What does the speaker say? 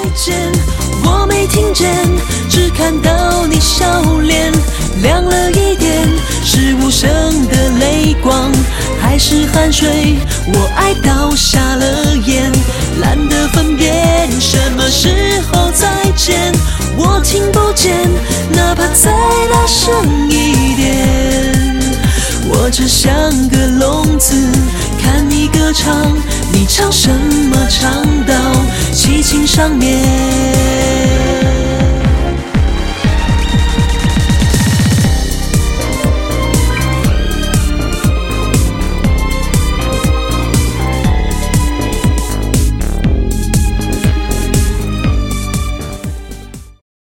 见，我没听见，只看到你笑脸亮了一点，是无声的泪光，还是汗水？我爱到瞎了眼，懒得分辨什么时候再见。我听不见，哪怕再大声一点。我只像个聋子，看你歌唱，你唱什么唱到七情上面？